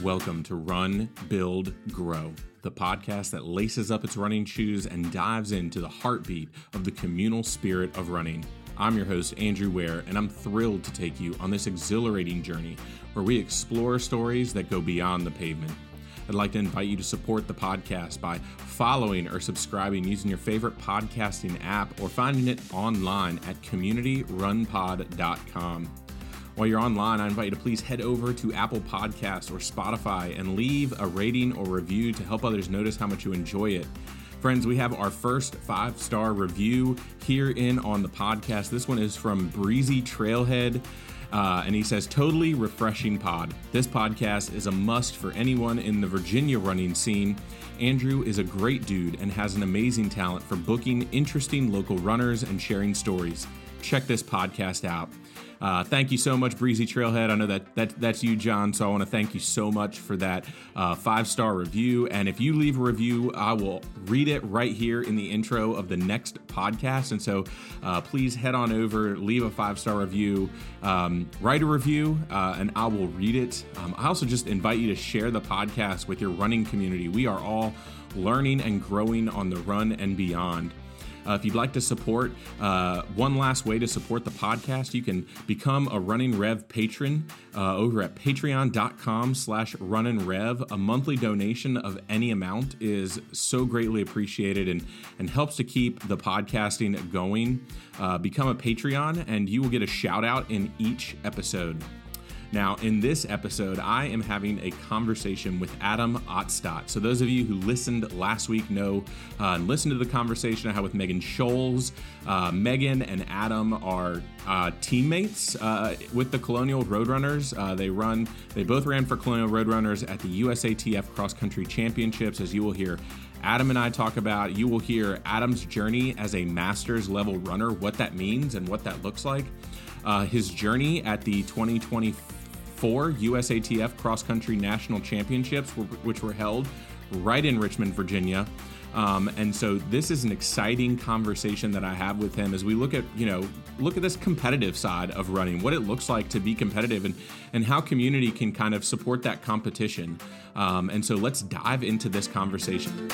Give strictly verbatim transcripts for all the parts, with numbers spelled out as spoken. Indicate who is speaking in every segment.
Speaker 1: Welcome to Run, Build, Grow, the podcast that laces up its running shoes and dives into the heartbeat of the communal spirit of running. I'm your host, Andrew Ware, and I'm thrilled to take you on this exhilarating journey where we explore stories that go beyond the pavement. I'd like to invite you to support the podcast by following or subscribing using your favorite podcasting app or finding it online at community run pod dot com. While you're online, I invite you to please head over to Apple Podcasts or Spotify and leave a rating or review to help others notice how much you enjoy it. Friends, we have our first five-star review here in on the podcast. This one is from Breezy Trailhead. Uh, and he says, totally refreshing pod. This podcast is a must for anyone in the Virginia running scene. Andrew is a great dude and has an amazing talent for booking interesting local runners and sharing stories. Check this podcast out. Uh, thank you so much, Breezy Trailhead. I know that, that that's you, John, so I want to thank you so much for that uh, five-star review. And if you leave a review, I will read it right here in the intro of the next podcast. And so uh, please head on over, leave a five-star review, um, write a review, uh, and I will read it. Um, I also just invite you to share the podcast with your running community. We are all learning and growing on the run and beyond. Uh, if you'd like to support, uh, one last way to support the podcast, you can become a Running Rev patron uh, over at patreon.com slash runninrev. A monthly donation of any amount is so greatly appreciated and, and helps to keep the podcasting going. Uh, become a Patreon and you will get a shout out in each episode. Now, in this episode, I am having a conversation with Adam Otstadt. So those of you who listened last week know uh, and listened to the conversation I had with Megan Scholes. Uh, Megan and Adam are uh, teammates uh, with the Colonial Roadrunners. Uh, they run. They both ran for Colonial Roadrunners at the U S A T F Cross Country Championships, as you will hear Adam and I talk about. You will hear Adam's journey as a Masters level runner, what that means and what that looks like. Uh, his journey at the twenty twenty-four U S A T F Cross Country National Championships, which were held right in Richmond, Virginia. Um, and so this is an exciting conversation that I have with him as we look at, you know, look at this competitive side of running, what it looks like to be competitive and, and how community can kind of support that competition. Um, and so let's dive into this conversation.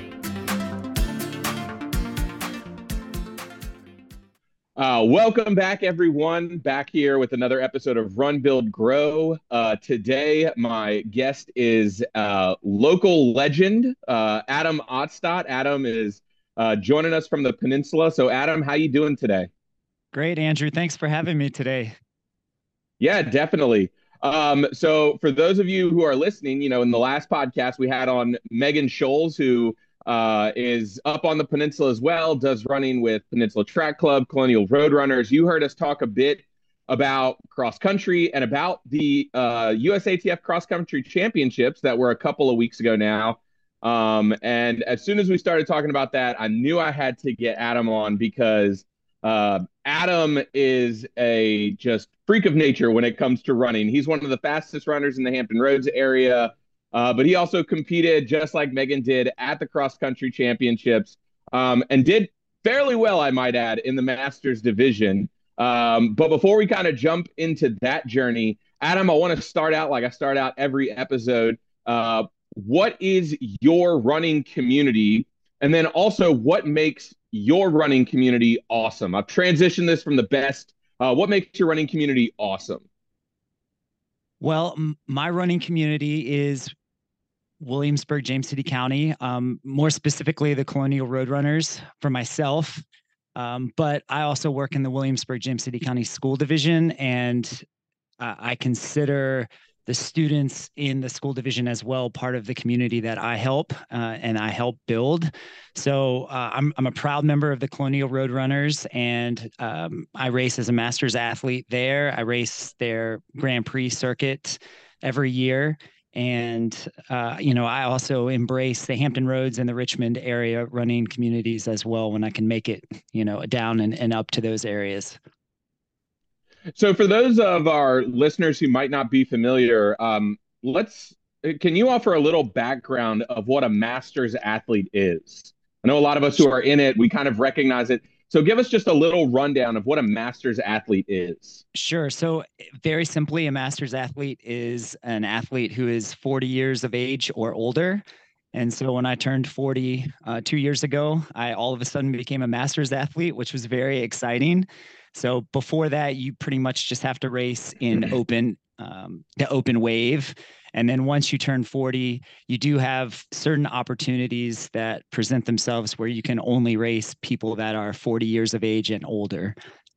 Speaker 1: Uh, welcome back, everyone. Back here with another episode of Run, Build, Grow. Uh, today, my guest is uh, local legend, uh, Adam Otstadt. Adam is uh, joining us from the peninsula. So, Adam, how you doing today?
Speaker 2: Great, Andrew. Thanks for having me today.
Speaker 1: Yeah, definitely. Um, so, for those of you who are listening, you know, in the last podcast, we had on Megan Scholes, who Uh, is up on the peninsula as well, does running with Peninsula Track Club, Colonial Roadrunners. You heard us talk a bit about cross country and about the uh, U S A T F Cross Country Championships that were a couple of weeks ago now. Um, and as soon as we started talking about that, I knew I had to get Adam on because uh, Adam is a just freak of nature when it comes to running. He's one of the fastest runners in the Hampton Roads area. Uh, but he also competed, just like Megan did, at the cross-country championships um, and did fairly well, I might add, in the Masters division. Um, but before we kind of jump into that journey, Adam, I want to start out like I start out every episode. Uh, what is your running community? And then also, what makes your running community awesome? I've transitioned this from the best. Uh, what makes your running community awesome?
Speaker 2: Well, m- my running community is Williamsburg, James City County, um, more specifically the Colonial Roadrunners for myself. Um, but I also work in the Williamsburg, James City County School Division, and uh, I consider the students in the school division as well part of the community that I help uh, and I help build. So uh, I'm I'm a proud member of the Colonial Roadrunners, and um, I race as a Masters athlete there. I race their Grand Prix circuit every year. And, uh, you know, I also embrace the Hampton Roads and the Richmond area running communities as well when I can make it, you know, down and, and up to those areas.
Speaker 1: So for those of our listeners who might not be familiar, um, let's can you offer a little background of what a Masters athlete is? I know a lot of us who are in it, we kind of recognize it. So give us just a little rundown of what a master's athlete is.
Speaker 2: Sure. So, very simply, a master's athlete is an athlete who is forty years of age or older. And so, when I turned forty uh, two years ago, I all of a sudden became a master's athlete, which was very exciting. So, before that, you pretty much just have to race in open, um, the open wave. And then once you turn forty, you do have certain opportunities that present themselves where you can only race people that are forty years of age and older.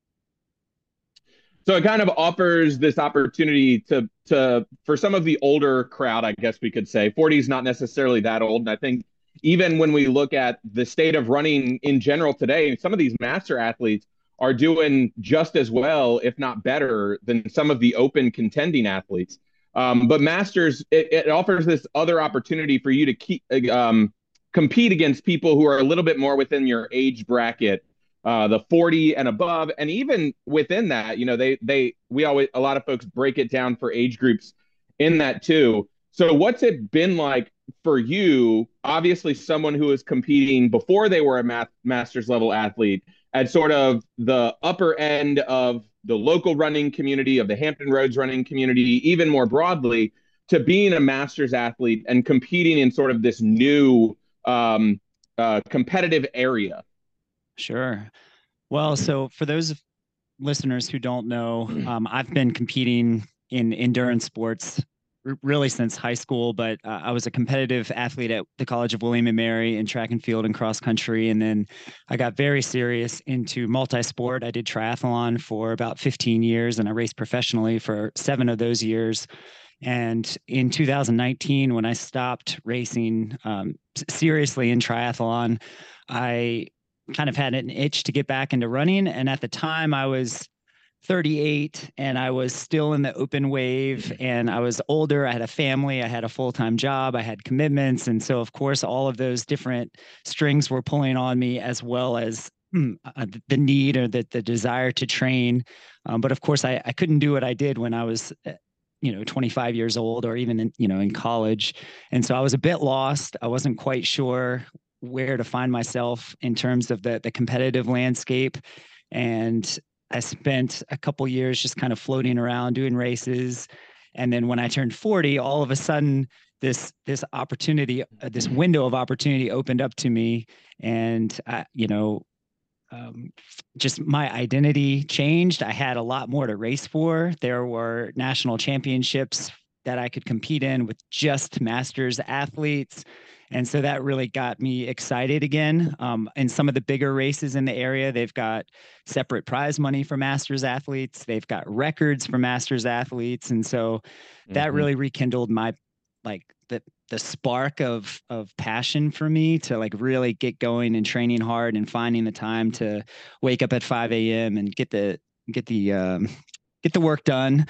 Speaker 1: So it kind of offers this opportunity to to for some of the older crowd, I guess we could say. forty is not necessarily that old. And I think even when we look at the state of running in general today, some of these master athletes are doing just as well, if not better, than some of the open contending athletes. Um, but masters, it, it offers this other opportunity for you to keep um, compete against people who are a little bit more within your age bracket, uh, the forty and above. And even within that, you know, they, they, we always, a lot of folks break it down for age groups in that too. So what's it been like for you? Obviously someone who was competing before they were a math, master's level athlete at sort of the upper end of the local running community, of the Hampton Roads running community, even more broadly, to being a master's athlete and competing in sort of this new um, uh, competitive area.
Speaker 2: Sure. Well, so for those listeners who don't know, um, I've been competing in endurance sports r- really since high school, but uh, I was a competitive athlete at the College of William and Mary in track and field and cross country. And then I got very serious into multi-sport. I did triathlon for about fifteen years and I raced professionally for seven of those years. And in two thousand nineteen, when I stopped racing um, seriously in triathlon, I kind of had an itch to get back into running. And at the time, I was thirty-eight and I was still in the open wave and I was older. I had a family, I had a full-time job, I had commitments. And so, of course, all of those different strings were pulling on me, as well as mm, uh, the need or the, the desire to train. Um, but of course, I, I couldn't do what I did when I was you know, twenty-five years old or even in, you know, in college. And so I was a bit lost. I wasn't quite sure where to find myself in terms of the the competitive landscape. And I spent a couple years just kind of floating around doing races. And then when I turned forty, all of a sudden this this opportunity, uh, this window of opportunity opened up to me. And I, you know, um, just my identity changed. I had a lot more to race for. There were national championships that I could compete in with just masters athletes. And so that really got me excited again. Um, in some of the bigger races in the area, they've got separate prize money for masters athletes. They've got records for masters athletes. And so mm-hmm. that really rekindled my, like the, the spark of, of passion for me to like really get going and training hard and finding the time to wake up at five a.m. and get the, get the, um, get the work done.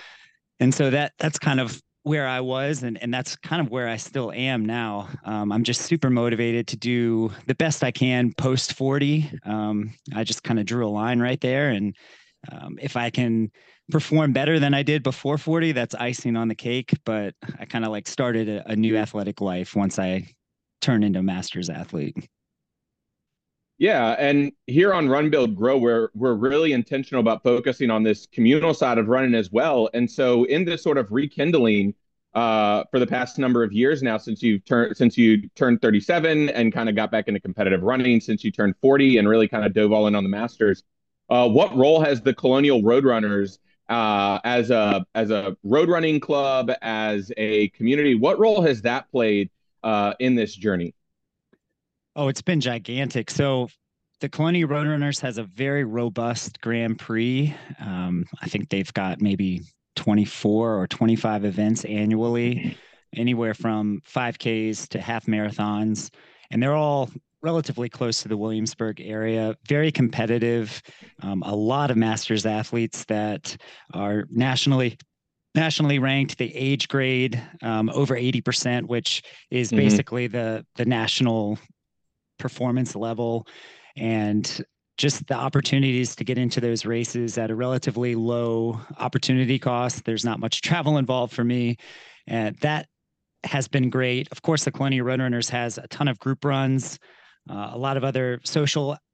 Speaker 2: And so that, that's kind of where I was. And, and that's kind of where I still am now. Um, I'm just super motivated to do the best I can post forty. Um, I just kind of drew a line right there. And um, if I can perform better than I did before forty, that's icing on the cake. But I kind of like started a, a new athletic life once I turned into a master's athlete.
Speaker 1: Yeah, and here on Run Build Grow, we're we're really intentional about focusing on this communal side of running as well. And so, in this sort of rekindling uh, for the past number of years now, since you turned since you turned thirty-seven and kind of got back into competitive running, since you turned forty and really kind of dove all in on the Masters, uh, what role has the Colonial Roadrunners uh, as a as a road running club, as a community? What role has that played uh, in this journey?
Speaker 2: Oh, it's been gigantic. So the Colonial Roadrunners has a very robust Grand Prix. Um, I think they've got maybe twenty-four or twenty-five events annually, anywhere from five Ks to half marathons. And they're all relatively close to the Williamsburg area, very competitive. Um, a lot of masters athletes that are nationally nationally ranked. The age grade um, over eighty percent, which is mm-hmm. basically the the national performance level, and just the opportunities to get into those races at a relatively low opportunity cost. There's not much travel involved for me. And that has been great. Of course, the Colonial Roadrunners has a ton of group runs, uh, a lot of other social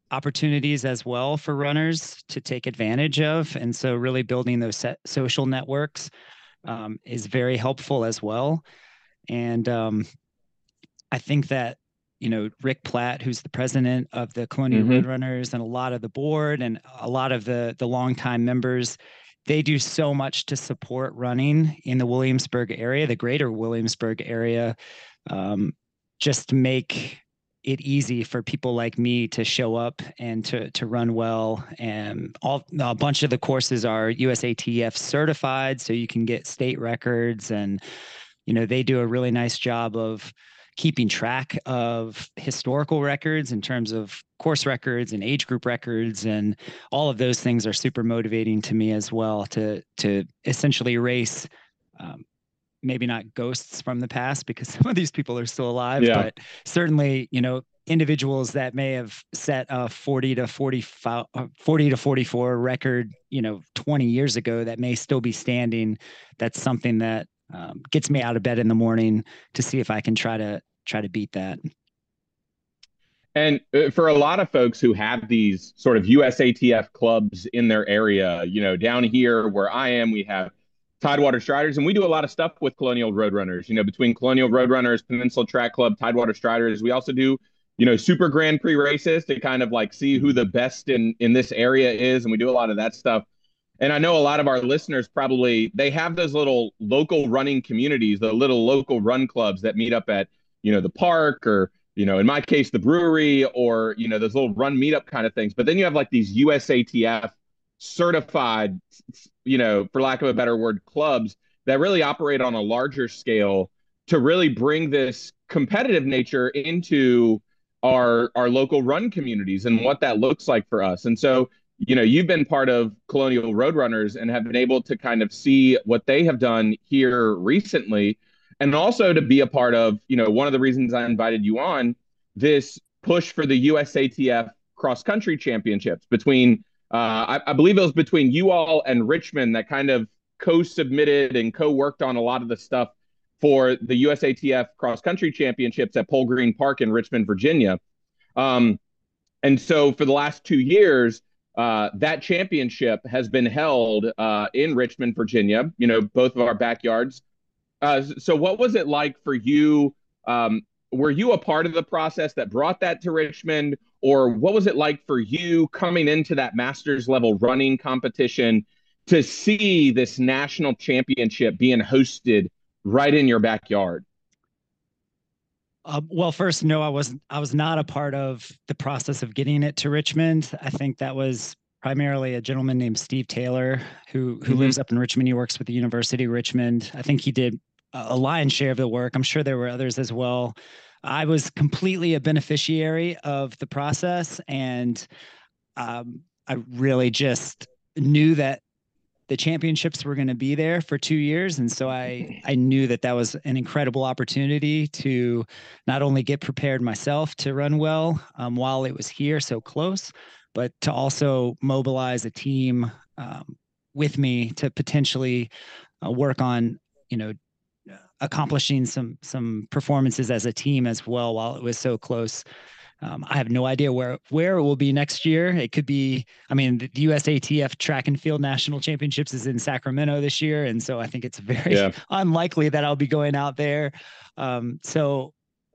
Speaker 2: opportunities as well for runners to take advantage of. And so really building those set social networks um, is very helpful as well. And um, I think that, you know, Rick Platt, who's the president of the Colonial
Speaker 1: Mm-hmm.
Speaker 2: Roadrunners, and a lot of the board and a lot of the the longtime members, they do so much to support running in the Williamsburg area, the greater Williamsburg area, um, just to make it easy for people like me to show up and to to run well. And all a bunch of the courses are U S A T F certified, so you can get state records. And you know, they do a really nice job of keeping track of historical records in terms of course records and age group records, and all of those things are super motivating to me as well, to to essentially erase um, maybe not ghosts from the past, because some of these people are still alive,
Speaker 1: Yeah.
Speaker 2: but certainly, you know, individuals that may have set a forty to forty-five, forty to forty-four record, you know, twenty years ago, that may still be standing. That's something that um, gets me out of bed in the morning to see if I can try to try to beat that.
Speaker 1: And for a lot of folks who have these sort of U S A T F clubs in their area, you know, down here where I am, we have Tidewater Striders, and we do a lot of stuff with Colonial Roadrunners, you know, between Colonial Roadrunners, Peninsula Track Club, Tidewater Striders. We also do, you know, Super Grand Prix races to kind of like see who the best in, in this area is. And we do a lot of that stuff. And I know a lot of our listeners probably, they have those little local running communities, the little local run clubs that meet up at, you know, the park, or, you know, in my case, the brewery, or, you know, those little run meetup kind of things. But then you have like these U S A T F certified, you know, for lack of a better word, clubs that really operate on a larger scale to really bring this competitive nature into our our local run communities and what that looks like for us. And so, you know, you've been part of Colonial Roadrunners and have been able to kind of see what they have done here recently, and also to be a part of, you know, one of the reasons I invited you on, this push for the U S A T F cross country championships between, uh, I, I believe it was between you all and Richmond that kind of co-submitted and co-worked on a lot of the stuff for the U S A T F cross country championships at Pole Green Park in Richmond, Virginia. Um, and so for the last two years, uh, that championship has been held uh, in Richmond, Virginia, you know, both of our backyards. Uh, so what was it like for you? Um, were you a part of the process that brought that to Richmond, or what was it like for you coming into that masters level running competition to see this national championship being hosted right in your backyard?
Speaker 2: Uh, well, first, no, I wasn't. I was not a part of the process of getting it to Richmond. I think that was primarily a gentleman named Steve Taylor, who who mm-hmm. lives up in Richmond. He works with the University of Richmond. I think he did a lion's share of the work. I'm sure there were others as well. I was completely a beneficiary of the process, and um, I really just knew that the championships were going to be there for two years. And so I, I knew that that was an incredible opportunity to not only get prepared myself to run well um, while it was here so close, but to also mobilize a team um, with me to potentially uh, work on, you know, accomplishing some, some performances as a team as well while it was so close. Um, I have no idea where, where it will be next year. It could be, I mean, the U S A T F Track and Field National Championships is in Sacramento this year. And so I think it's very yeah. unlikely that I'll be going out there. Um, so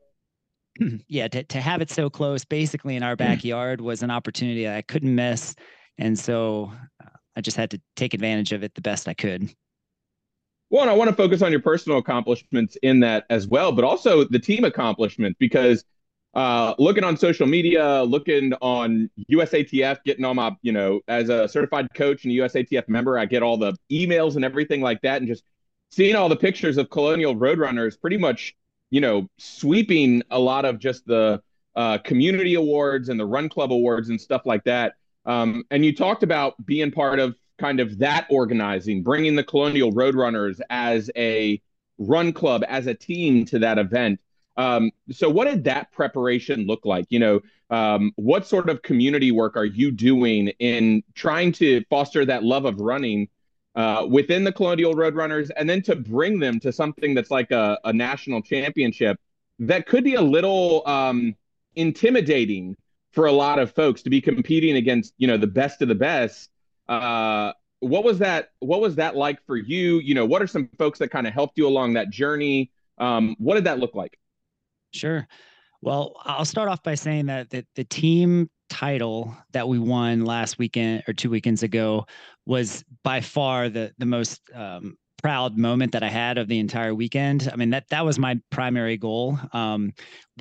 Speaker 2: yeah, to, to have it so close, basically in our backyard, was an opportunity I couldn't miss. And so uh, I just had to take advantage of it the best I could.
Speaker 1: Well, and I want to focus on your personal accomplishments in that as well, but also the team accomplishments, because Uh, looking on social media, looking on U S A T F, getting all my, you know, as a certified coach and a U S A T F member, I get all the emails and everything like that. And just seeing all the pictures of Colonial Roadrunners pretty much, you know, sweeping a lot of just the uh, community awards and the run club awards and stuff like that. Um, and you talked about being part of kind of that organizing, bringing the Colonial Roadrunners as a run club, as a team to that event. Um, so what did that preparation look like? You know, um, what sort of community work are you doing in trying to foster that love of running uh, within the Colonial Roadrunners, and then to bring them to something that's like a, a national championship that could be a little um, intimidating for a lot of folks to be competing against, you know, the best of the best. Uh, what was that? What was that like for you? You know, what are some folks that kind of helped you along that journey? Um, what did that look like?
Speaker 2: Sure. Well, I'll start off by saying that the, the team title that we won last weekend or two weekends ago was by far the the most um, proud moment that I had of the entire weekend. I mean, that that was my primary goal. Um,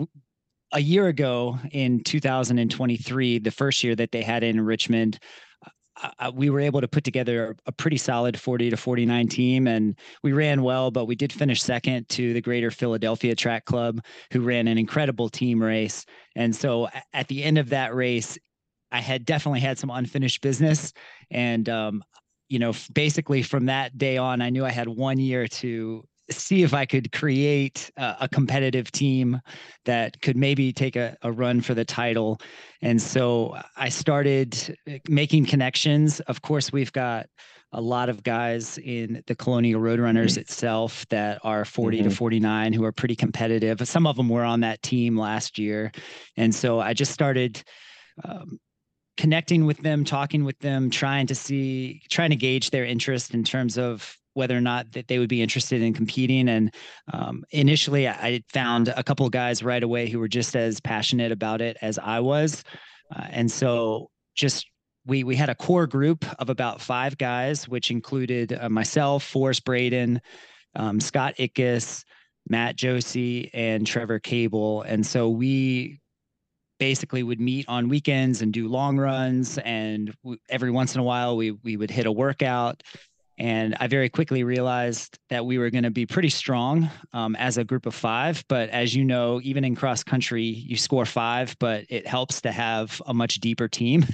Speaker 2: a year ago in two thousand twenty-three, the first year that they had it in Richmond, uh, we were able to put together a pretty solid forty to forty-nine team, and we ran well, but we did finish second to the Greater Philadelphia Track Club, who ran an incredible team race. And so at the end of that race, I had definitely had some unfinished business. And, um, you know, basically from that day on, I knew I had one year to see if I could create a, a competitive team that could maybe take a, a run for the title. And so I started making connections. Of course, we've got a lot of guys in the Colonial Roadrunners mm-hmm. itself that are forty mm-hmm. to forty-nine who are pretty competitive. Some of them were on that team last year. And so I just started um, connecting with them, talking with them, trying to see, trying to gauge their interest in terms of whether or not that they would be interested in competing. And um, initially I found a couple of guys right away who were just as passionate about it as I was. Uh, and so just, we, we had a core group of about five guys, which included uh, myself, Forrest Braden, um, Scott Ickes, Matt Josie, and Trevor Cable. And so we basically would meet on weekends and do long runs. And w- every once in a while we, we would hit a workout. And I very quickly realized that we were going to be pretty strong um, as a group of five. But as you know, even in cross country, you score five, but it helps to have a much deeper team.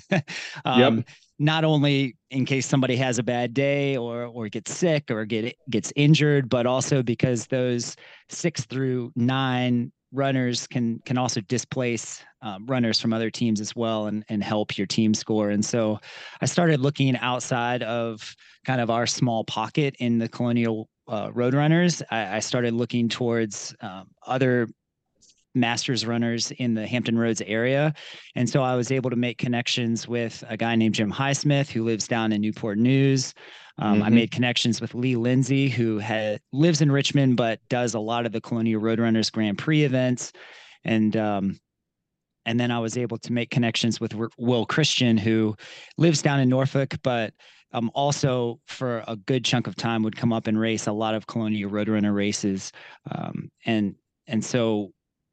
Speaker 2: um, yep. Not only in case somebody has a bad day or or gets sick or get gets injured, but also because those six through nine runners can can also displace um, runners from other teams as well and and help your team score. And so I started looking outside of kind of our small pocket in the Colonial uh, Roadrunners. I, I started looking towards um, other Masters runners in the Hampton Roads area. And so I was able to make connections with a guy named Jim Highsmith, who lives down in Newport News. Um, mm-hmm. I made connections with Lee Lindsay, who had, lives in Richmond, but does a lot of the Colonial Roadrunners Grand Prix events. And, um, and then I was able to make connections with Will Christian, who lives down in Norfolk, but um, also for a good chunk of time would come up and race a lot of Colonial Roadrunner races. Um, and, and so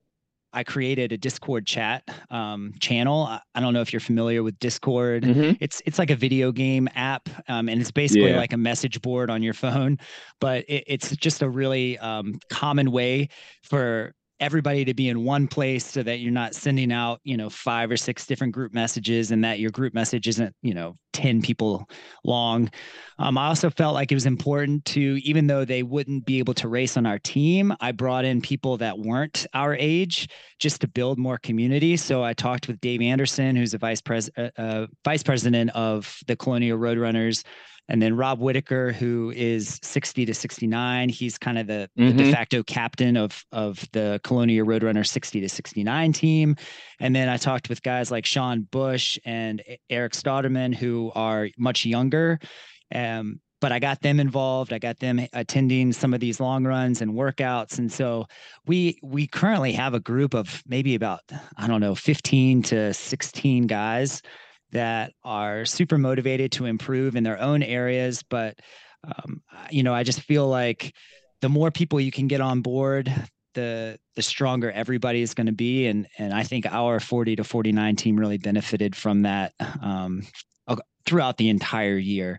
Speaker 2: I created a Discord chat um, channel. I, I don't know if you're familiar with Discord. Mm-hmm. It's it's like a video game app, um, and it's basically yeah. like a message board on your phone. But it, it's just a really um, common way for everybody to be in one place so that you're not sending out, you know, five or six different group messages, and that your group message isn't, you know, ten people long. Um, I also felt like it was important to, even though they wouldn't be able to race on our team, I brought in people that weren't our age just to build more community. So I talked with Dave Anderson, who's a vice pres uh, uh, vice president of the Colonial Roadrunners. And then Rob Whitaker, who is sixty to sixty-nine. He's kind of the, mm-hmm. the de facto captain of, of the Colonial Roadrunner sixty to sixty-nine team. And then I talked with guys like Sean Bush and Eric Stauderman, who are much younger. Um, but I got them involved. I got them attending some of these long runs and workouts. And so we we currently have a group of maybe about, I don't know, fifteen to sixteen guys that are super motivated to improve in their own areas. But, um, you know, I just feel like the more people you can get on board, the the stronger everybody is going to be. And and I think our forty to forty-nine team really benefited from that um, throughout the entire year.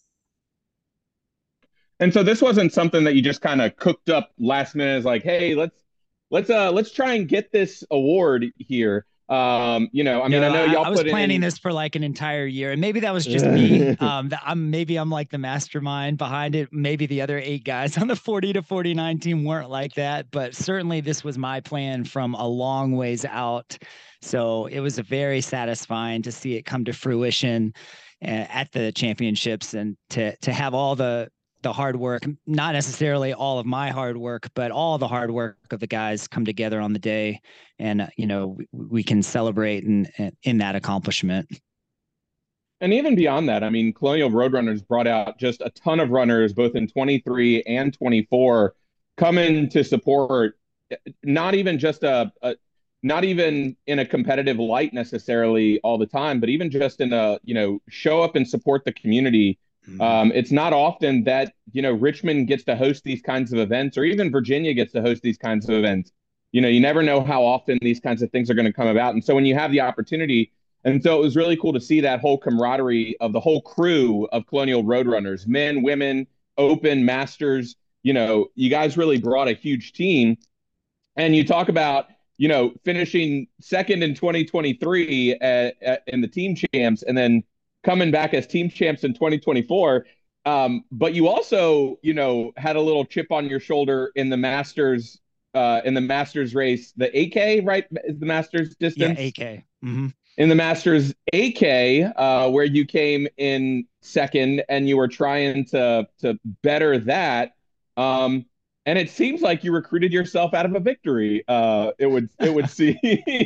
Speaker 1: And so this wasn't something that you just kind of cooked up last minute. It's like, hey, let's let's uh let's try and get this award here. Um, you know, I mean, no, I know y'all
Speaker 2: I, I was
Speaker 1: put
Speaker 2: planning
Speaker 1: in...
Speaker 2: this for like an entire year, and maybe that was just me. Um, that I'm maybe I'm like the mastermind behind it. Maybe the other eight guys on the forty to forty-nine team weren't like that, but certainly this was my plan from a long ways out. So it was very satisfying to see it come to fruition uh, at the championships, and to to have all the the hard work, not necessarily all of my hard work, but all the hard work of the guys come together on the day, and uh, you know we, we can celebrate in in that accomplishment.
Speaker 1: And even beyond that, I mean, Colonial Roadrunners brought out just a ton of runners, both in twenty-three and twenty-four, coming to support. Not even just a, a not even in a competitive light necessarily all the time, but even just in a, you know, show up and support the community. Mm-hmm. Um, it's not often that, you know, Richmond gets to host these kinds of events, or even Virginia gets to host these kinds of events. You know, you never know how often these kinds of things are going to come about. And so when you have the opportunity, and so it was really cool to see that whole camaraderie of the whole crew of Colonial Roadrunners, men, women, open, masters. You know, you guys really brought a huge team. And you talk about, you know, finishing second in twenty twenty-three at, at, in the team champs, and then coming back as team champs in twenty twenty-four. Um, but you also, you know, had a little chip on your shoulder in the Masters, uh, in the Masters race, the eight K, right? Is the Masters distance?
Speaker 2: Yeah, eight K. Mm-hmm.
Speaker 1: In the Masters eight K, uh, where you came in second, and you were trying to to better that. Um, And it seems like you recruited yourself out of a victory. Uh, it would it would seem.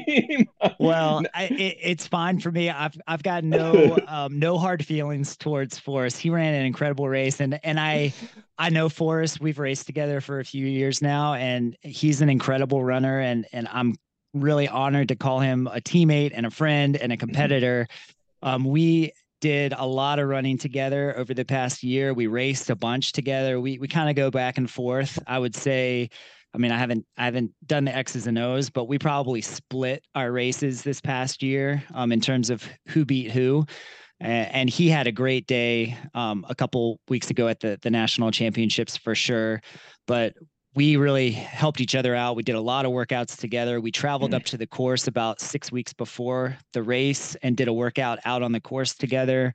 Speaker 2: Well, I, it, it's fine for me. I've I've got no um, no hard feelings towards Forrest. He ran an incredible race, and and I I know Forrest. We've raced together for a few years now, and he's an incredible runner. And and I'm really honored to call him a teammate and a friend and a competitor. Um, we. did a lot of running together over the past year. We raced a bunch together. We we kind of go back and forth. I would say, I mean, I haven't I haven't done the X's and O's, but we probably split our races this past year um, in terms of who beat who. And, and he had a great day um, a couple weeks ago at the the national championships for sure. But we really helped each other out. We did a lot of workouts together. We traveled mm-hmm. up to the course about six weeks before the race and did a workout out on the course together.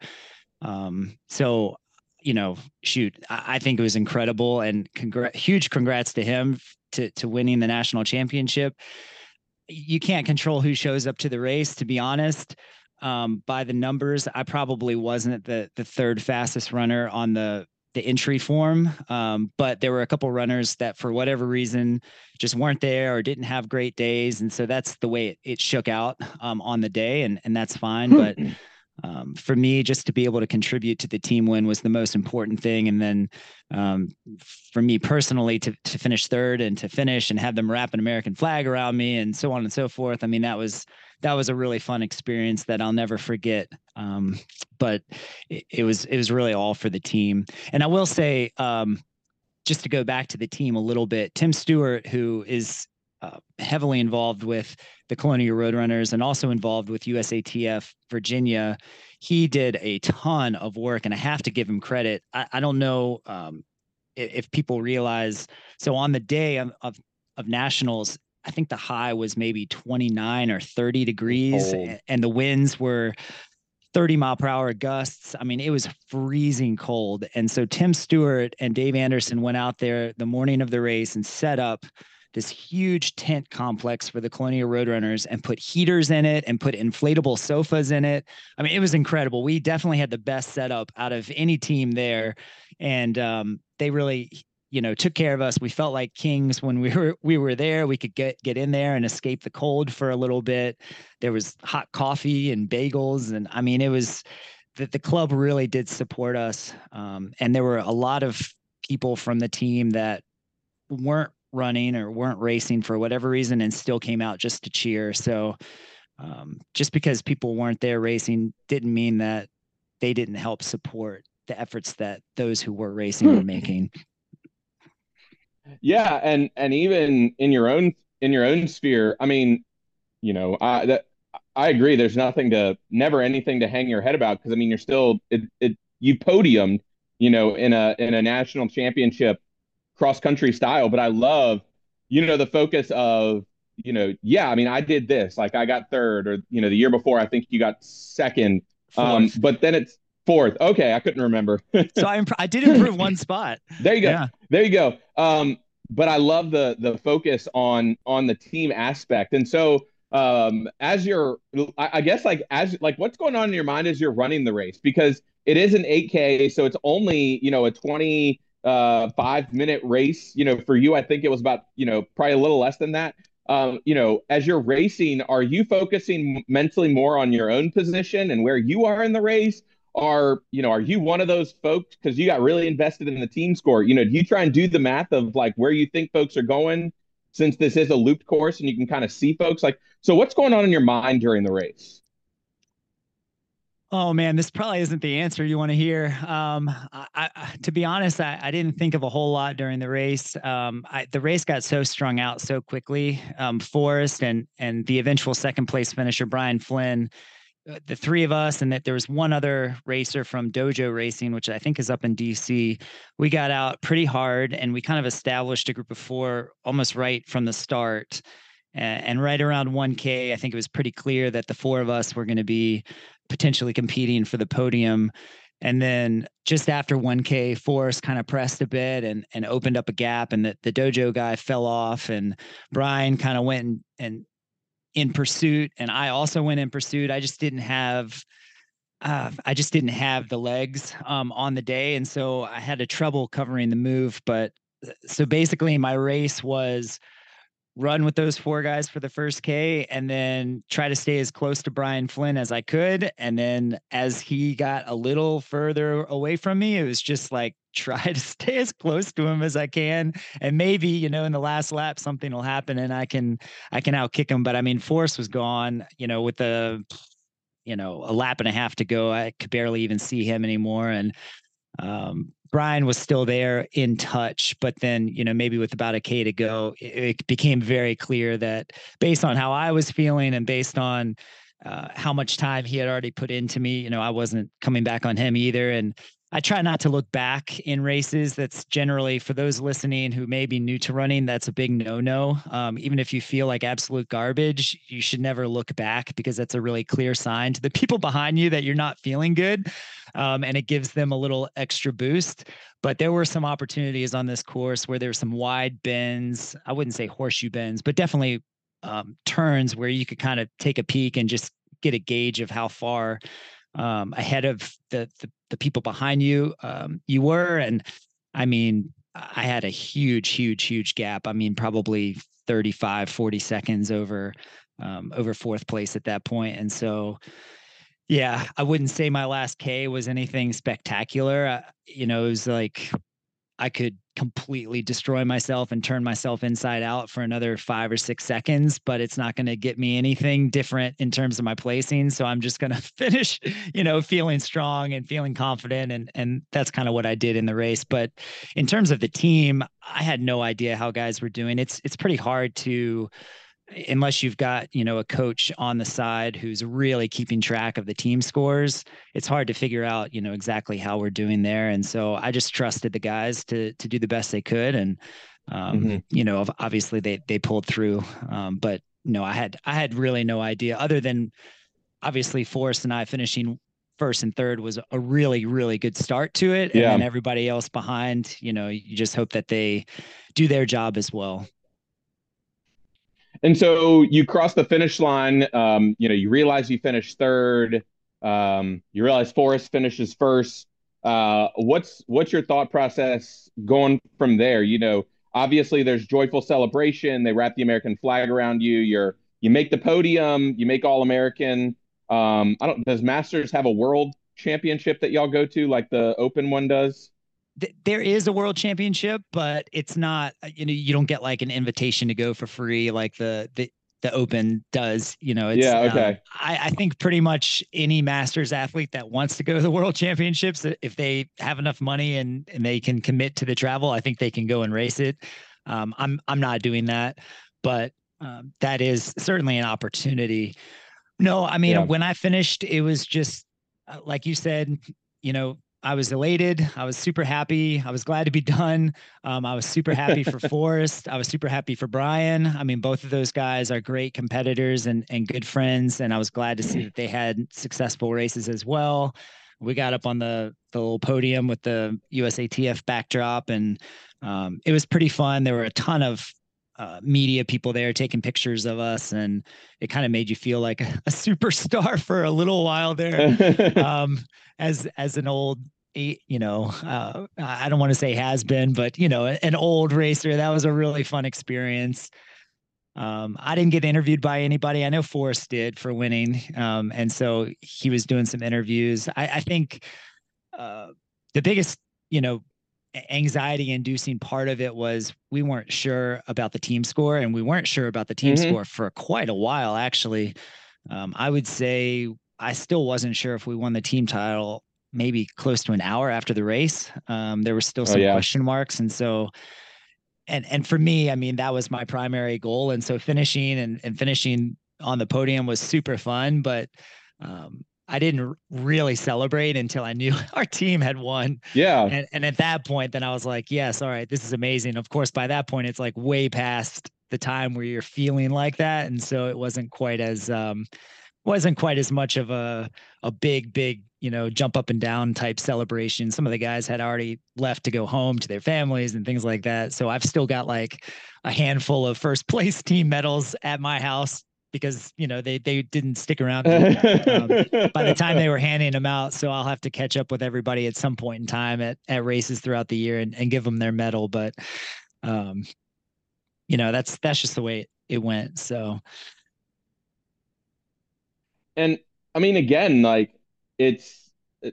Speaker 2: Um, so, you know, shoot, I, I think it was incredible, and congr- huge congrats to him to, to winning the national championship. You can't control who shows up to the race, to be honest. Um, by the numbers, I probably wasn't the, the third fastest runner on the the entry form. Um, but there were a couple runners that for whatever reason just weren't there or didn't have great days. And so that's the way it, it shook out um, on the day, and, and that's fine. But um, for me, just to be able to contribute to the team win was the most important thing. And then um, for me personally, to, to finish third and to finish and have them wrap an American flag around me and so on and so forth. I mean, that was, that was a really fun experience that I'll never forget. Um, but it, it was, it was really all for the team. And I will say, um, just to go back to the team a little bit, Tim Stewart, who is uh, heavily involved with the Colonial Roadrunners and also involved with U S A T F Virginia, he did a ton of work, and I have to give him credit. I, I don't know um, if, if people realize. So on the day of, of, of nationals, I think the high was maybe twenty-nine or thirty degrees, and, and the winds were thirty mile per hour gusts. I mean, it was freezing cold. And so Tim Stewart and Dave Anderson went out there the morning of the race and set up this huge tent complex for the Colonial Roadrunners and put heaters in it and put inflatable sofas in it. I mean, it was incredible. We definitely had the best setup out of any team there. And um, they really, you know, took care of us. We felt like kings when we were, we were there. We could get, get in there and escape the cold for a little bit. There was hot coffee and bagels. And I mean, it was that the club really did support us. Um, and there were a lot of people from the team that weren't running or weren't racing for whatever reason and still came out just to cheer. So um, just because people weren't there racing didn't mean that they didn't help support the efforts that those who were racing were making.
Speaker 1: Yeah, and and even in your own in your own sphere, I mean, you know, I that I agree. There's nothing to never anything to hang your head about, because I mean, you're still it, it you podiumed, you know, in a in a national championship cross country style. But I love, you know, the focus of, you know, yeah, I mean, I did this, like I got third, or you know, the year before I think you got second, um, but then it's fourth. Okay, I couldn't remember.
Speaker 2: So I imp- I did improve one spot.
Speaker 1: There you go.
Speaker 2: Yeah.
Speaker 1: There you go. Um, but I love the the focus on on the team aspect. And so um, as you're, I, I guess like as like what's going on in your mind as you're running the race, because it is an eight K, so it's only, you know, a twenty uh, five minute race. You know, for you, I think it was about, you know, probably a little less than that. Um, you know, as you're racing, are you focusing mentally more on your own position and where you are in the race? Are, you know, are you one of those folks because you got really invested in the team score? You know, do you try and do the math of like where you think folks are going since this is a looped course and you can kind of see folks like, so what's going on in your mind during the race?
Speaker 2: Oh man, this probably isn't the answer you want to hear. Um, I, I, to be honest, I, I didn't think of a whole lot during the race. Um, I, the race got so strung out so quickly. Um, Forrest and and the eventual second place finisher Brian Flynn, uh, the three of us, and that there was one other racer from Dojo Racing, which I think is up in D C. We got out pretty hard, and we kind of established a group of four almost right from the start. And right around one K, I think it was pretty clear that the four of us were going to be potentially competing for the podium. And then just after one K, Forrest kind of pressed a bit and and opened up a gap, and the, the dojo guy fell off, and Brian kind of went and, and in pursuit, and I also went in pursuit. I just didn't have uh, I just didn't have the legs um, on the day, and so I had a trouble covering the move. But so basically, my race was run with those four guys for the first K and then try to stay as close to Brian Flynn as I could. And then as he got a little further away from me, it was just like, try to stay as close to him as I can. And maybe, you know, in the last lap, something will happen and I can, I can outkick him. But I mean, Forrest was gone, you know, with the, you know, a lap and a half to go. I could barely even see him anymore. And, um, Brian was still there in touch, but then, you know, maybe with about a K to go, it, it became very clear that based on how I was feeling and based on uh, how much time he had already put into me, you know, I wasn't coming back on him either. And I try not to look back in races. That's generally, for those listening who may be new to running, that's a big no-no. Um, even if you feel like absolute garbage, you should never look back, because that's a really clear sign to the people behind you that you're not feeling good. Um, and it gives them a little extra boost. But there were some opportunities on this course where there were some wide bends. I wouldn't say horseshoe bends, but definitely um, turns where you could kind of take a peek and just get a gauge of how far um, ahead of the, the, the people behind you um, you were. And I mean, I had a huge, huge, huge gap. I mean, probably thirty-five, forty seconds over, um, over fourth place at that point. And so, yeah, I wouldn't say my last K was anything spectacular. Uh, you know, it was like I could completely destroy myself and turn myself inside out for another five or six seconds, but it's not going to get me anything different in terms of my placing. So I'm just going to finish, you know, feeling strong and feeling confident. And, and that's kind of what I did in the race. But in terms of the team, I had no idea how guys were doing. It's, it's pretty hard to, unless you've got, you know, a coach on the side who's really keeping track of the team scores, it's hard to figure out, you know, exactly how we're doing there. And so I just trusted the guys to to do the best they could. And, um, mm-hmm. you know, obviously they they pulled through. Um, but no, I had I had really no idea, other than obviously Forrest and I finishing first and third was a really, really good start to it. And yeah. then everybody else behind, you know, you just hope that they do their job as well.
Speaker 1: And so you cross the finish line, um, you know, you realize you finished third, um, you realize Forrest finishes first. Uh, what's, what's your thought process going from there? You know, obviously there's joyful celebration. They wrap the American flag around you. You're, you make the podium, you make All-American. Um, I don't, does Masters have a world championship that y'all go to like the Open one does?
Speaker 2: There is a world championship, but it's not, you know, you don't get like an invitation to go for free like the the, the Open does. You know, it's,
Speaker 1: yeah, okay.
Speaker 2: Uh, I, I think pretty much any Masters athlete that wants to go to the world championships, if they have enough money and, and they can commit to the travel, I think they can go and race it. Um, I'm I'm not doing that, but um, that is certainly an opportunity. No, I mean, yeah. when I finished, it was just uh, like you said, you know, I was elated. I was super happy. I was glad to be done. Um, I was super happy for Forrest. I was super happy for Brian. I mean, both of those guys are great competitors and, and good friends. And I was glad to see that they had successful races as well. We got up on the, the little podium with the U S A T F backdrop, and um, it was pretty fun. There were a ton of uh, media people there taking pictures of us, and it kind of made you feel like a, a superstar for a little while there. um, as, as an old, a, you know, uh, I don't want to say has been, but you know, an old racer. That was a really fun experience. Um, I didn't get interviewed by anybody. I know Forrest did for winning. Um, and so he was doing some interviews. I, I think uh, the biggest, you know, anxiety inducing part of it was we weren't sure about the team score, and we weren't sure about the team
Speaker 3: Mm-hmm.
Speaker 2: score for quite a while, actually. Um, I would say I still wasn't sure if we won the team title maybe close to an hour after the race. Um, there were still some
Speaker 3: Oh, yeah.
Speaker 2: question marks. And so, and, and for me, I mean, that was my primary goal. And so finishing and, and finishing on the podium was super fun, but um, I didn't really celebrate until I knew our team had won.
Speaker 3: Yeah.
Speaker 2: And, and at that point, then I was like, yes, all right, this is amazing. Of course, by that point, it's like way past the time where you're feeling like that. And so it wasn't quite as, um, wasn't quite as much of a, a big, big, you know, jump up and down type celebration. Some of the guys had already left to go home to their families and things like that. So I've still got like a handful of first place team medals at my house because, you know, they, they didn't stick around um, by the time they were handing them out. So I'll have to catch up with everybody at some point in time at, at races throughout the year and, and give them their medal. But, um, you know, that's, that's just the way it, it went. So.
Speaker 3: And I mean, again, like it's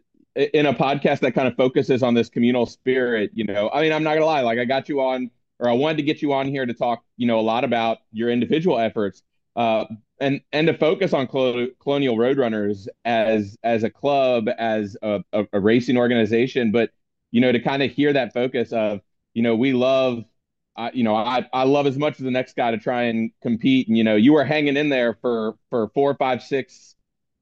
Speaker 3: in a podcast that kind of focuses on this communal spirit, you know, I mean, I'm not gonna lie, like I got you on, or I wanted to get you on here to talk, you know, a lot about your individual efforts, uh, and, and to focus on Colonial Roadrunners as, as a club, as a, a, a racing organization, but, you know, to kind of hear that focus of, you know, we love, I, you know, I, I love as much as the next guy to try and compete. And, you know, you were hanging in there for, for four, five, six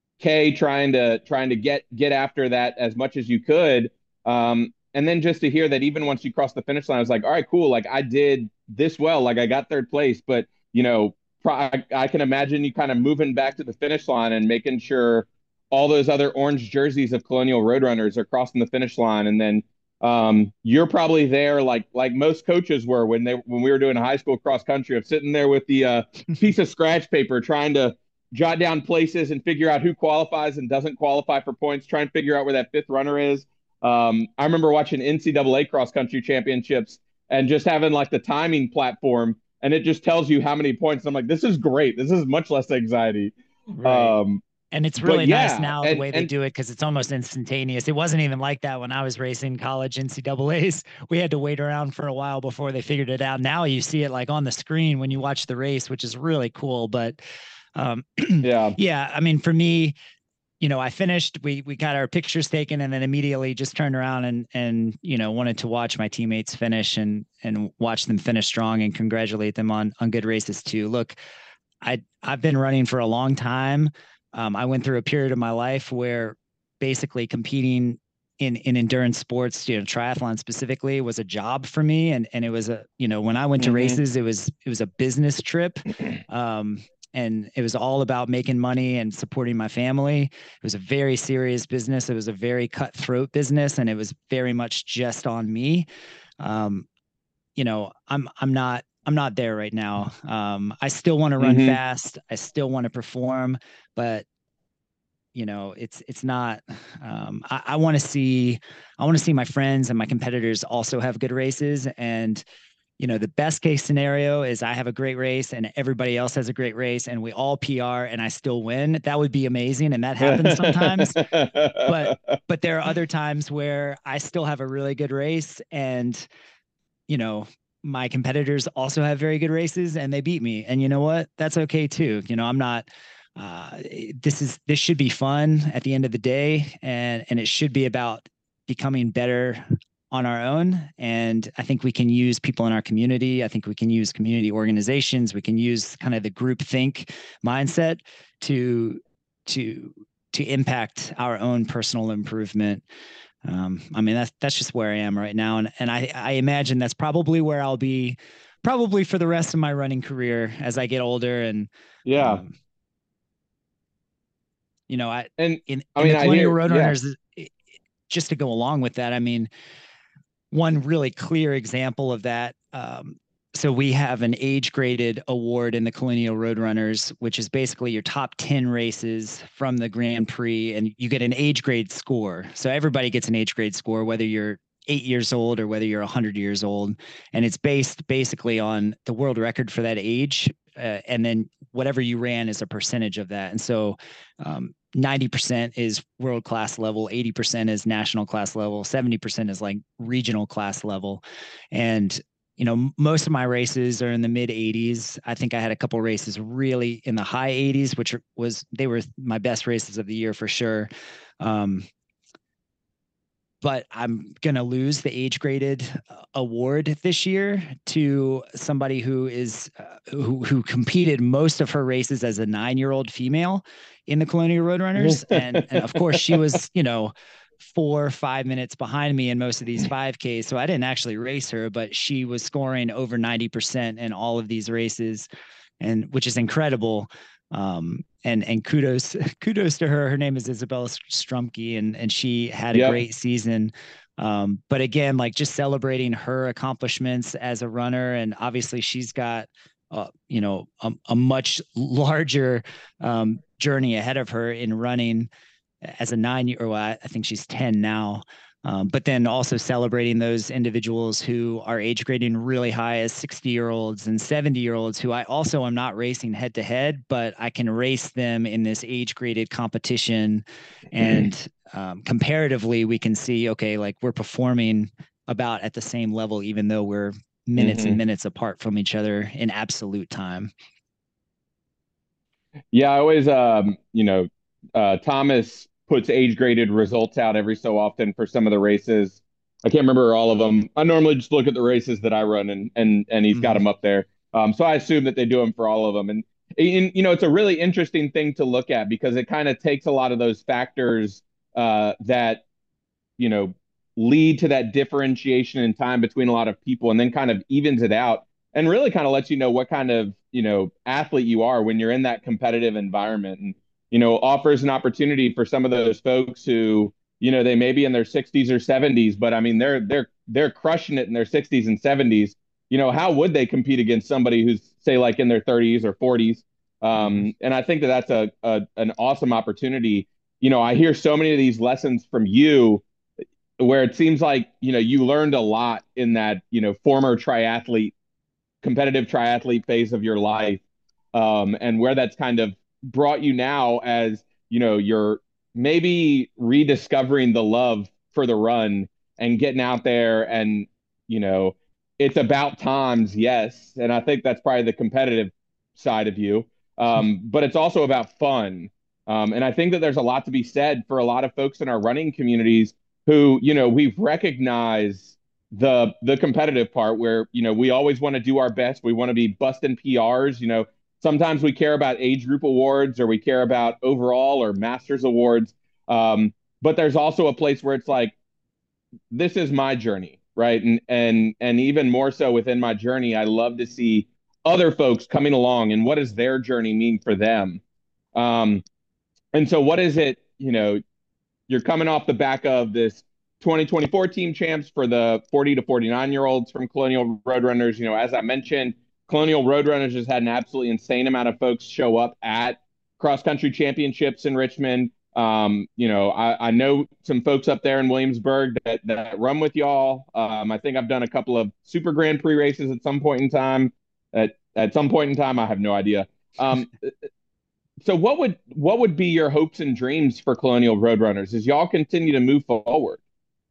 Speaker 3: K trying to, trying to get, get after that as much as you could. Um, and then just to hear that even once you crossed the finish line, I was like, all right, cool. Like I did this well, like I got third place, but you know, pro- I, I can imagine you kind of moving back to the finish line and making sure all those other orange jerseys of Colonial Roadrunners are crossing the finish line. And then, um, you're probably there like like most coaches were when they when we were doing high school cross country, of sitting there with the uh, piece of scratch paper trying to jot down places and figure out who qualifies and doesn't qualify for points, try and figure out where that fifth runner is. Um, I remember watching N C double A cross country championships and just having like the timing platform, and it just tells you how many points. I'm like, this is great. This is much less anxiety.
Speaker 2: Right.
Speaker 3: Um,
Speaker 2: And it's really
Speaker 3: yeah,
Speaker 2: nice now
Speaker 3: and,
Speaker 2: the way they
Speaker 3: and,
Speaker 2: do it because it's almost instantaneous. It wasn't even like that when I was racing college N C double A's. We had to wait around for a while before they figured it out. Now you see it like on the screen when you watch the race, which is really cool. But um,
Speaker 3: yeah,
Speaker 2: yeah, I mean, for me, you know, I finished, we we got our pictures taken and then immediately just turned around and, and, you know, wanted to watch my teammates finish and, and watch them finish strong and congratulate them on, on good races too. Look, I, I've been running for a long time. Um, I went through a period of my life where basically competing in, in endurance sports, you know, triathlon specifically was a job for me. And, and it was a, you know, when I went to
Speaker 3: mm-hmm.
Speaker 2: races, it was, it was a business trip. Um, and it was all about making money and supporting my family. It was a very serious business. It was a very cutthroat business, and it was very much just on me. Um, you know, I'm, I'm not, I'm not there right now. Um, I still want to run
Speaker 3: mm-hmm.
Speaker 2: fast. I still want to perform, but you know, it's, it's not, um, I, I want to see, I want to see my friends and my competitors also have good races. And, you know, the best case scenario is I have a great race and everybody else has a great race and we all P R and I still win. That would be amazing. And that happens sometimes, but, but there are other times where I still have a really good race and, you know, my competitors also have very good races and they beat me. And you know what? That's okay too. You know, I'm not, uh, this is, this should be fun at the end of the day. And, and it should be about becoming better on our own. And I think we can use people in our community. I think we can use community organizations. We can use kind of the group think mindset to, to, to impact our own personal improvement. Um, I mean, that's, that's just where I am right now. And, and I, I imagine that's probably where I'll be probably for the rest of my running career as I get older. And,
Speaker 3: yeah,
Speaker 2: um, you know, I,
Speaker 3: and
Speaker 2: in,
Speaker 3: I
Speaker 2: in
Speaker 3: mean,
Speaker 2: the Colonial
Speaker 3: I hear,
Speaker 2: Roadrunners, yeah. Just to go along with that, I mean, one really clear example of that, um, so we have an age graded award in the Colonial Roadrunners, which is basically your top ten races from the Grand Prix, and you get an age grade score. So everybody gets an age grade score, whether you're eight years old or whether you're one hundred years old. And it's based basically on the world record for that age. Uh, and then whatever you ran is a percentage of that. And so um, ninety percent is world class level, eighty percent is national class level, seventy percent is like regional class level. And you know, most of my races are in the mid eighties. I think I had a couple races really in the high eighties, which was, they were my best races of the year for sure. Um, but I'm going to lose the age graded award this year to somebody who is, uh, who, who competed most of her races as a nine year old female in the Colonial Roadrunners. and, and of course she was, you know, four or five minutes behind me in most of these five Ks. So I didn't actually race her, but she was scoring over ninety percent in all of these races, and which is incredible. Um, and, and kudos, kudos to her. Her name is Isabella Strumke, and, and she had a yep. great season. Um, but again, like just celebrating her accomplishments as a runner. And obviously she's got, uh, you know, a, a much larger, um, journey ahead of her in running as a nine year old. I think she's ten now. Um, but then also celebrating those individuals who are age grading really high as sixty year olds and seventy year olds who I also am not racing head to head, but I can race them in this age graded competition. And um, comparatively, we can see, okay, like we're performing about at the same level, even though we're minutes mm-hmm. and minutes apart from each other in absolute time.
Speaker 3: Yeah, I always, um, you know, uh, Thomas puts age graded results out every so often for some of the races. I can't remember all of them. I normally just look at the races that I run, and and and he's mm-hmm. got them up there. Um, so I assume that they do them for all of them. And, and you know, it's a really interesting thing to look at because it kind of takes a lot of those factors uh, that, you know, lead to that differentiation in time between a lot of people, and then kind of evens it out and really kind of lets you know what kind of, you know, athlete you are when you're in that competitive environment. And you know, offers an opportunity for some of those folks who, you know, they may be in their sixties or seventies, but I mean, they're they're they're crushing it in their sixties and seventies. You know, how would they compete against somebody who's, say, like in their thirties or forties? Um, and I think that that's a, a an awesome opportunity. You know, I hear so many of these lessons from you where it seems like, you know, you learned a lot in that, you know, former triathlete, competitive triathlete phase of your life, um, and where that's kind of brought you now as, you know, you're maybe rediscovering the love for the run and getting out there. And, you know, it's about times, yes. And I think that's probably the competitive side of you. Um, but it's also about fun. Um, and I think that there's a lot to be said for a lot of folks in our running communities who, you know, we've recognized the the competitive part where, you know, we always want to do our best. We want to be busting P Rs, you know. Sometimes we care about age group awards, or we care about overall or masters awards. Um, but there's also a place where it's like, this is my journey, right? And and and even more so within my journey, I love to see other folks coming along and what does their journey mean for them. Um, and so what is it, you know, you're coming off the back of this twenty twenty-four team champs for the forty to forty-nine year olds from Colonial Roadrunners. You know, as I mentioned, Colonial Roadrunners has had an absolutely insane amount of folks show up at cross-country championships in Richmond. Um, you know, I, I know some folks up there in Williamsburg that, that run with y'all. Um, I think I've done a couple of Super Grand Prix races at some point in time. At at some point in time, I have no idea. Um, so what would what would be your hopes and dreams for Colonial Roadrunners as y'all continue to move forward?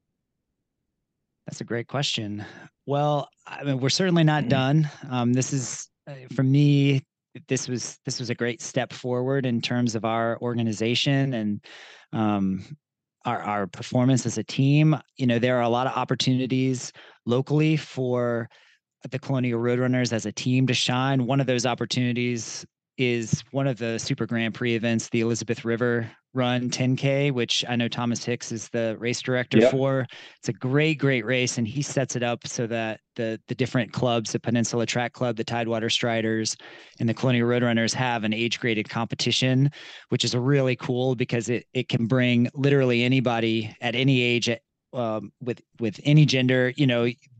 Speaker 2: That's a great question. Well, I mean, we're certainly not done. Um, this is, uh, for me, this was this was a great step forward in terms of our organization and um, our our performance as a team. You know, there are a lot of opportunities locally for the Colonial Roadrunners as a team to shine. One of those opportunities is one of the Super Grand Prix events, the Elizabeth River Run ten K, which I know Thomas Hicks is the race director yep. for. It's a great, great race, and he sets it up so that the the different clubs, the Peninsula Track Club, the Tidewater Striders, and the Colonial Roadrunners have an age-graded competition, which is really cool because it it can bring literally anybody at any age at, um, with with any gender. You know,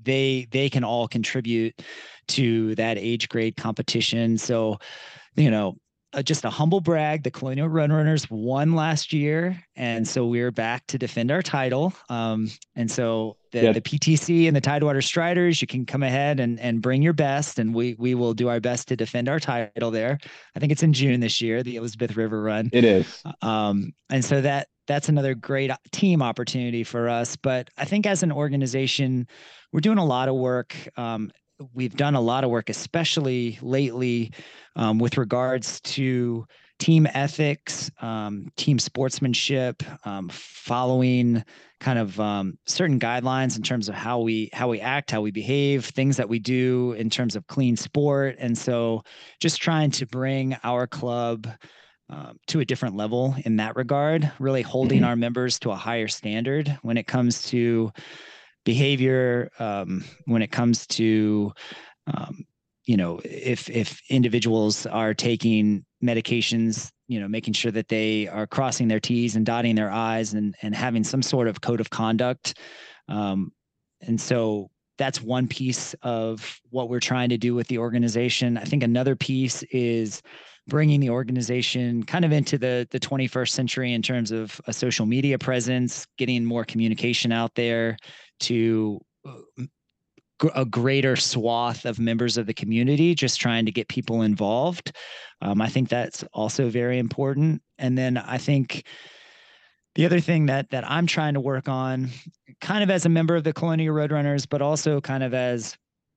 Speaker 2: they they can all contribute to that age grade competition. So, you know, uh, just a humble brag, the Colonial Roadrunners won last year, and so we're back to defend our title. Um, and so the,
Speaker 3: Yeah.
Speaker 2: the P T C and the Tidewater Striders, you can come ahead and, and bring your best, and we we will do our best to defend our title there. I think it's in June this year, the Elizabeth River Run.
Speaker 3: It is.
Speaker 2: Um, and so that that's another great team opportunity for us. But I think as an organization, we're doing a lot of work. Um, we've done a lot of work, especially lately, um, with regards to team ethics, um, team sportsmanship, um, following kind of um, certain guidelines in terms of how we how we act, how we behave, things that we do in terms of clean sport. And so just trying to bring our club um, to a different level in that regard, really holding our members to a higher standard when it comes to behavior, um, when it comes to, um, you know, if if individuals are taking medications, you know, making sure that they are crossing their T's and dotting their I's, and and having some sort of code of conduct. Um, and so that's one piece of what we're trying to do with the organization. I think another piece is bringing the organization kind of into the the twenty-first century in terms of a social media presence, getting more communication out there to a greater swath of members of the community, just trying to get people involved. Um, I think that's also very important. And then I think the other thing that that I'm trying to work on, kind of as a member of the Colonial Roadrunners, but also kind of as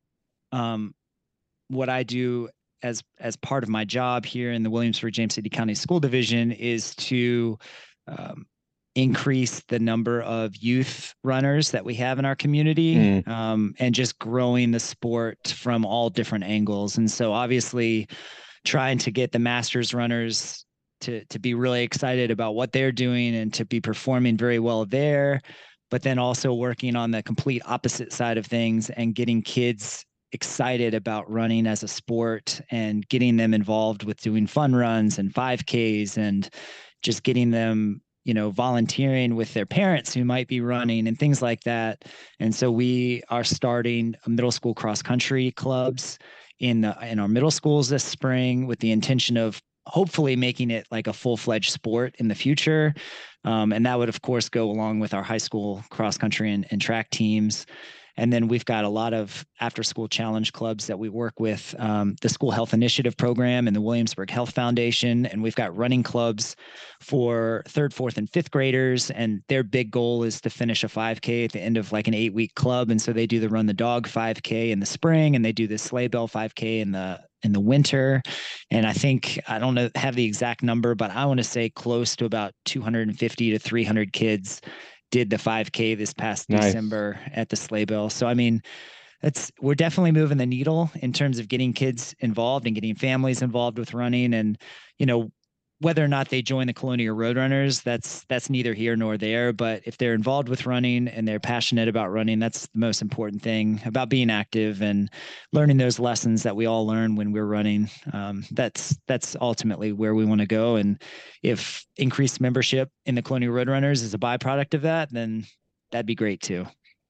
Speaker 2: um, what I do as as part of my job here in the Williamsburg-James City County School Division, is to um, increase the number of youth runners that we have in our community, mm. um, and just growing the sport from all different angles. And so obviously trying to get the masters runners to, to be really excited about what they're doing and to be performing very well there, but then also working on the complete opposite side of things and getting kids excited about running as a sport and getting them involved with doing fun runs and five Ks and just getting them, you know, volunteering with their parents who might be running and things like that. And so we are starting middle school cross country clubs in the, in our middle schools this spring, with the intention of hopefully making it like a full-fledged sport in the future. Um, and that would of course go along with our high school cross country and, and track teams. And then we've got a lot of after-school challenge clubs that we work with, um, the School Health Initiative Program and the Williamsburg Health Foundation. And we've got running clubs for third, fourth, and fifth graders. And their big goal is to finish a five K at the end of like an eight-week club. And so they do the Run the Dog five K in the spring, and they do the Sleigh Bell five K in the in the winter. And I think, I don't know, have the exact number, but I want to say close to about two hundred fifty to three hundred kids did the five K this past nice. December at the Sleigh Bell. So, I mean, that's, we're definitely moving the needle in terms of getting kids involved and getting families involved with running. And, you know, whether or not they join the Colonial Roadrunners, that's, that's neither here nor there. But if they're involved with running and they're passionate about running, that's the most important thing about being active and learning those lessons that we all learn when we're running. Um, that's, that's ultimately where we want to go. And if increased membership in the Colonial Roadrunners is a byproduct of that, then that'd be great too.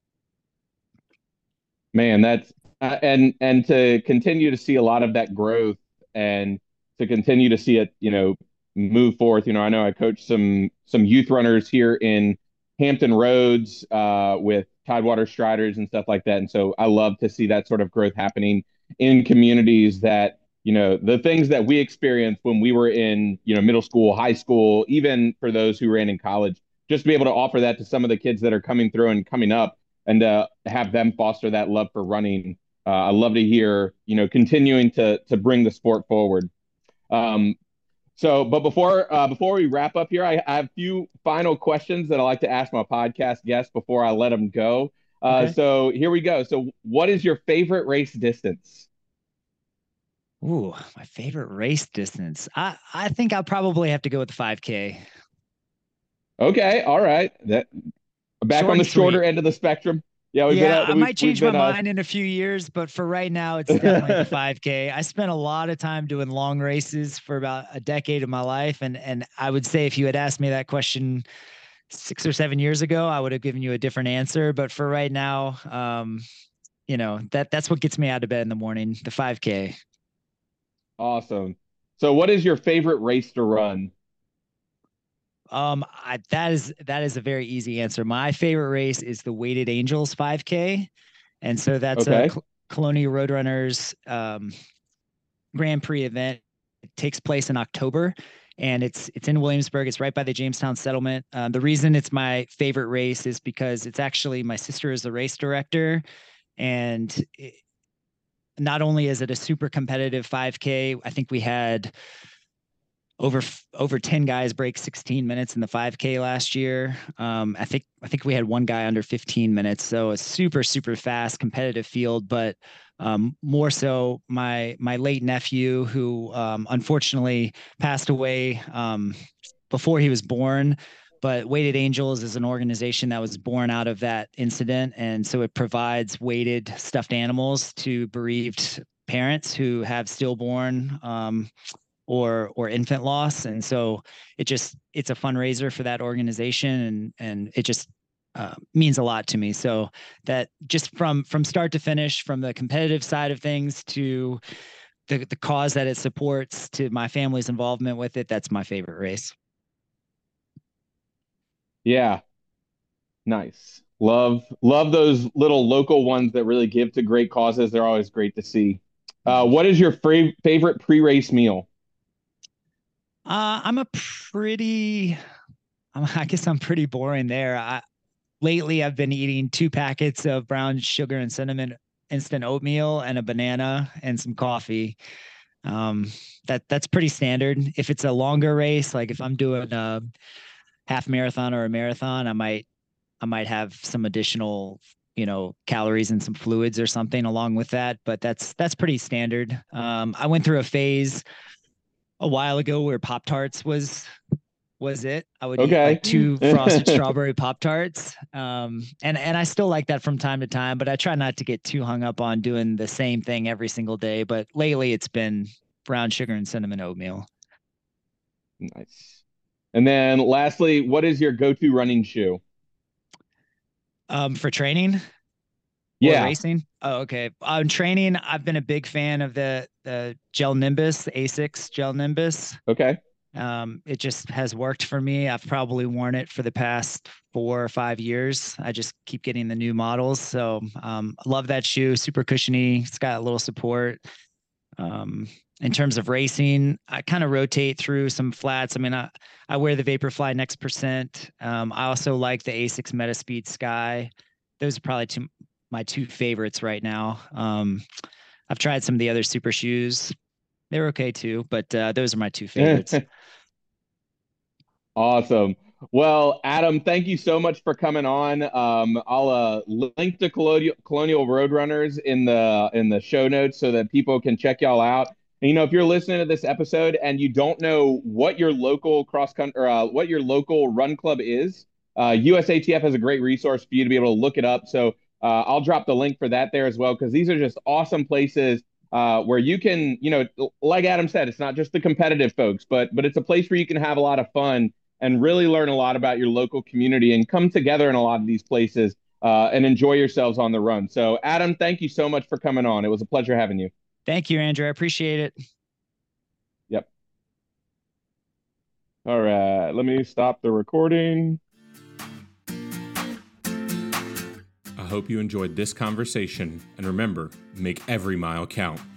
Speaker 3: Man, that's, uh, and, and to continue to see a lot of that growth and to continue to see it, you know, move forth. You know, I know I coached some some youth runners here in Hampton Roads uh, with Tidewater Striders and stuff like that. And so I love to see that sort of growth happening in communities that, you know, the things that we experienced when we were in, you know, middle school, high school, even for those who ran in college, just to be able to offer that to some of the kids that are coming through and coming up, and uh, have them foster that love for running. Uh, I love to hear, you know, continuing to to bring the sport forward. Um, So, but before uh, before we wrap up here, I, I have a few final questions that I like to ask my podcast guests before I let them go. Uh, okay. So here we go. So what is your favorite race distance?
Speaker 2: Ooh, my favorite race distance. I, I think I'll probably have to go with the five K.
Speaker 3: Okay. All right. That back Short on the shorter sweet. end of the spectrum. Yeah, we've
Speaker 2: yeah,
Speaker 3: been, uh,
Speaker 2: I might change my
Speaker 3: been,
Speaker 2: mind uh... in a few years, but for right now, it's definitely the five K. I spent a lot of time doing long races for about a decade of my life, and and I would say if you had asked me that question six or seven years ago, I would have given you a different answer. But for right now, um, you know, that that's what gets me out of bed in the morning, the five K.
Speaker 3: Awesome. So what is your favorite race to run?
Speaker 2: Um, I, that is that is a very easy answer. My favorite race is the Weighted Angels five K, and so that's a
Speaker 3: Okay.
Speaker 2: Col- Colonial Roadrunners um, Grand Prix event. It takes place in October, and it's it's in Williamsburg. It's right by the Jamestown settlement. Uh, the reason it's my favorite race is because it's actually my sister is the race director, and it, not only is it a super competitive five K, I think we had over over ten guys break sixteen minutes in the five K last year. Um, I think I think we had one guy under fifteen minutes, so a super super fast competitive field. But um, more so, my my late nephew, who um, unfortunately passed away um, before he was born. But Weighted Angels is an organization that was born out of that incident, and so it provides weighted stuffed animals to bereaved parents who have stillborn um, or or infant loss. And so it just it's a fundraiser for that organization, and and it just uh, means a lot to me. So that just from from start to finish, from the competitive side of things to the the cause that it supports to my family's involvement with it, that's my favorite race.
Speaker 3: Yeah. Nice. Love love those little local ones that really give to great causes. They're always great to see. Uh, what is your fra- favorite pre-race meal?
Speaker 2: Uh, I'm a pretty, I guess I'm pretty boring there. I, lately, I've been eating two packets of brown sugar and cinnamon instant oatmeal and a banana and some coffee. Um, that that's pretty standard. If it's a longer race, like if I'm doing a half marathon or a marathon, I might I might have some additional, you know, calories and some fluids or something along with that. But that's that's pretty standard. Um, I went through a phase a while ago where Pop Tarts was was it. I would eat
Speaker 3: Okay.
Speaker 2: like two frosted strawberry Pop Tarts. Um, and, and I still like that from time to time, but I try not to get too hung up on doing the same thing every single day. But lately it's been brown sugar and cinnamon oatmeal.
Speaker 3: Nice. And then lastly, what is your go-to running shoe?
Speaker 2: Um, for training or
Speaker 3: Yeah.
Speaker 2: racing. Oh, okay. On training, I've been a big fan of the, the Gel Nimbus, the Asics Gel Nimbus.
Speaker 3: Okay.
Speaker 2: Um, it just has worked for me. I've probably worn it for the past four or five years. I just keep getting the new models. So um, I love that shoe. Super cushiony. It's got a little support. Um, in terms of racing, I kind of rotate through some flats. I mean, I, I wear the Vaporfly Next Percent. Um, I also like the Asics Metaspeed Sky. Those are probably two, my two favorites right now. Um, I've tried some of the other super shoes. They're okay too, but uh, those are my two favorites.
Speaker 3: Awesome. Well, Adam, thank you so much for coming on. Um, I'll uh, link to Colonial, Colonial Roadrunners in the in the show notes so that people can check y'all out. And, you know, if you're listening to this episode and you don't know what your local cross country or uh, what your local run club is, uh, U S A T F has a great resource for you to be able to look it up. So uh, I'll drop the link for that there as well, because these are just awesome places uh, where you can, you know, like Adam said, it's not just the competitive folks, but but it's a place where you can have a lot of fun and really learn a lot about your local community and come together in a lot of these places uh, and enjoy yourselves on the run. So, Adam, thank you so much for coming on. It was a pleasure having you.
Speaker 2: Thank you, Andrew. I appreciate it.
Speaker 3: Yep. All right. Let me stop the recording.
Speaker 1: I hope you enjoyed this conversation, and remember, make every mile count.